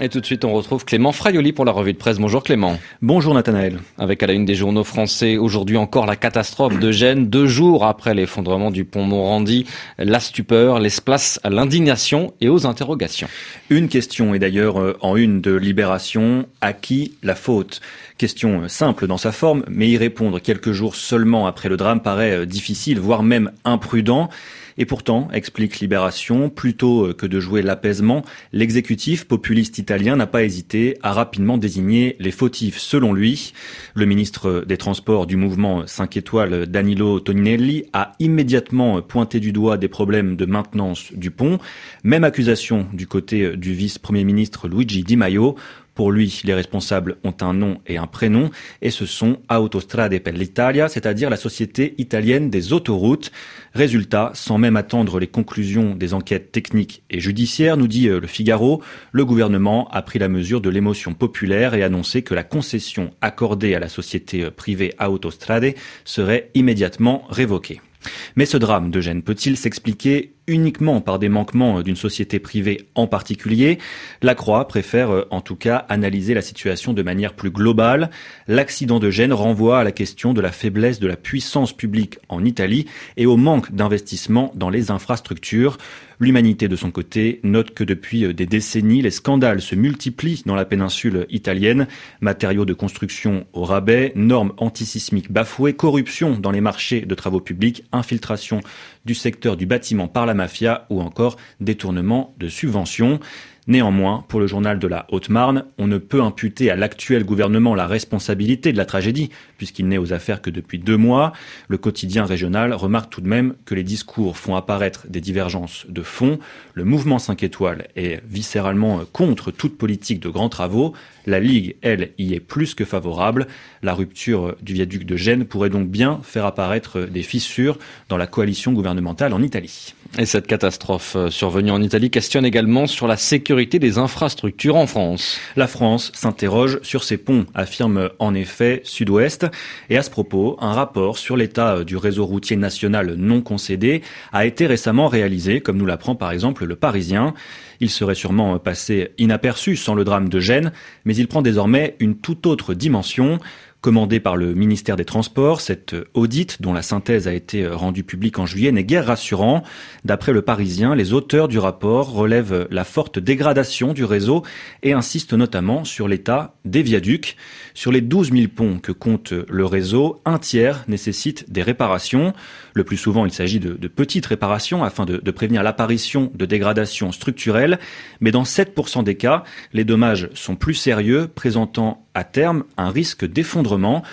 Et tout de suite, on retrouve Clément Fraioli pour la revue de presse. Bonjour Clément. Bonjour Nathanaël. Avec à la une des journaux français, aujourd'hui encore la catastrophe de Gênes. 2 jours après l'effondrement du pont Morandi, la stupeur laisse place à l'indignation et aux interrogations. Une question est d'ailleurs en une de Libération. À qui la faute ? Question simple dans sa forme, mais y répondre quelques jours seulement après le drame paraît difficile, voire même imprudent. Et pourtant, explique Libération, plutôt que de jouer l'apaisement, l'exécutif populiste italien n'a pas hésité à rapidement désigner les fautifs. Selon lui, le ministre des Transports du mouvement 5 étoiles, Danilo Toninelli, a immédiatement pointé du doigt des problèmes de maintenance du pont. Même accusation du côté du vice-premier ministre Luigi Di Maio. Pour lui, les responsables ont un nom et un prénom, et ce sont Autostrade per l'Italia, c'est-à-dire la société italienne des autoroutes. Résultat, sans même attendre les conclusions des enquêtes techniques et judiciaires, nous dit Le Figaro, le gouvernement a pris la mesure de l'émotion populaire et annoncé que la concession accordée à la société privée Autostrade serait immédiatement révoquée. Mais ce drame de Gênes peut-il s'expliquer uniquement par des manquements d'une société privée en particulier? La Croix préfère en tout cas analyser la situation de manière plus globale. L'accident de Gênes renvoie à la question de la faiblesse de la puissance publique en Italie et au manque d'investissement dans les infrastructures. L'Humanité, de son côté, note que depuis des décennies, les scandales se multiplient dans la péninsule italienne. Matériaux de construction au rabais, normes antisismiques bafouées, corruption dans les marchés de travaux publics, infiltration du secteur du bâtiment par la mafia ou encore détournement de subventions. Néanmoins, pour le journal de la Haute-Marne, on ne peut imputer à l'actuel gouvernement la responsabilité de la tragédie, puisqu'il n'est aux affaires que depuis 2 mois. Le quotidien régional remarque tout de même que les discours font apparaître des divergences de fond. Le mouvement 5 étoiles est viscéralement contre toute politique de grands travaux. La Ligue, elle, y est plus que favorable. La rupture du viaduc de Gênes pourrait donc bien faire apparaître des fissures dans la coalition gouvernementale en Italie. Et cette catastrophe survenue en Italie questionne également sur la sécurité des infrastructures en France. La France s'interroge sur ses ponts, affirme en effet Sud-Ouest. Et à ce propos, un rapport sur l'état du réseau routier national non concédé a été récemment réalisé, comme nous l'apprend par exemple Le Parisien. Il serait sûrement passé inaperçu sans le drame de Gênes, mais il prend désormais une toute autre dimension. Commandé par le ministère des Transports, cet audit, dont la synthèse a été rendue publique en juillet, n'est guère rassurant. D'après Le Parisien, les auteurs du rapport relèvent la forte dégradation du réseau et insistent notamment sur l'état des viaducs. Sur les 12 000 ponts que compte le réseau, un tiers nécessite des réparations. Le plus souvent, il s'agit de petites réparations afin de prévenir l'apparition de dégradations structurelles. Mais dans 7% des cas, les dommages sont plus sérieux, présentant à terme un risque d'effondrement.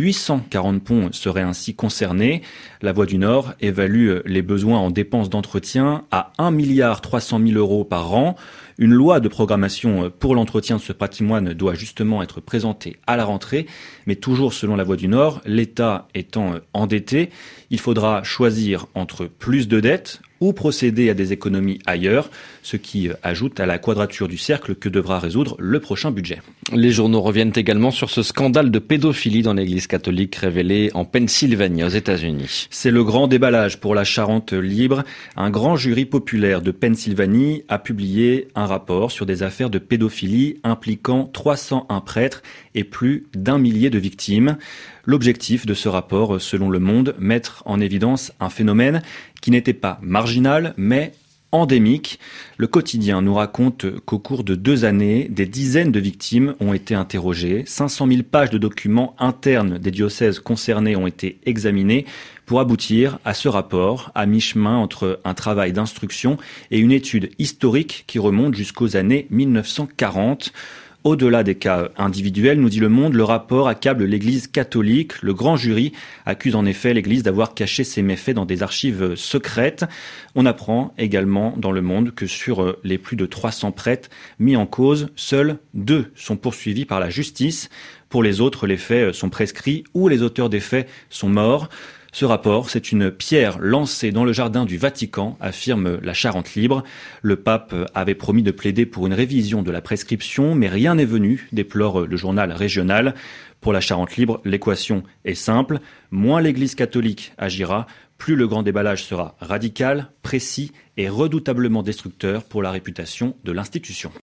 840 ponts seraient ainsi concernés. La Voie du Nord évalue les besoins en dépenses d'entretien à 1,3 milliard € par an. Une loi de programmation pour l'entretien de ce patrimoine doit justement être présentée à la rentrée, mais toujours selon la Voie du Nord, l'État étant endetté, il faudra choisir entre plus de dettes ou procéder à des économies ailleurs, ce qui ajoute à la quadrature du cercle que devra résoudre le prochain budget. Les journaux reviennent également sur ce scandale de pédophilie dans l'église catholique révélé en Pennsylvanie, aux États-Unis. C'est le grand déballage pour la Charente libre. Un grand jury populaire de Pennsylvanie a publié un rapport sur des affaires de pédophilie impliquant 301 prêtres et plus d'1 millier de victimes. L'objectif de ce rapport, selon Le Monde, mettre en évidence un phénomène qui n'était pas marginal, mais endémique. Le quotidien nous raconte qu'au cours de 2 années, des dizaines de victimes ont été interrogées. 500 000 pages de documents internes des diocèses concernés ont été examinés pour aboutir à ce rapport, à mi-chemin entre un travail d'instruction et une étude historique qui remonte jusqu'aux années 1940. Au-delà des cas individuels, nous dit Le Monde, le rapport accable l'Église catholique. Le grand jury accuse en effet l'Église d'avoir caché ses méfaits dans des archives secrètes. On apprend également dans Le Monde que sur les plus de 300 prêtres mis en cause, seuls 2 sont poursuivis par la justice. Pour les autres, les faits sont prescrits ou les auteurs des faits sont morts. Ce rapport, c'est une pierre lancée dans le jardin du Vatican, affirme la Charente libre. Le pape avait promis de plaider pour une révision de la prescription, mais rien n'est venu, déplore le journal régional. Pour la Charente libre, l'équation est simple. Moins l'Église catholique agira, plus le grand déballage sera radical, précis et redoutablement destructeur pour la réputation de l'institution.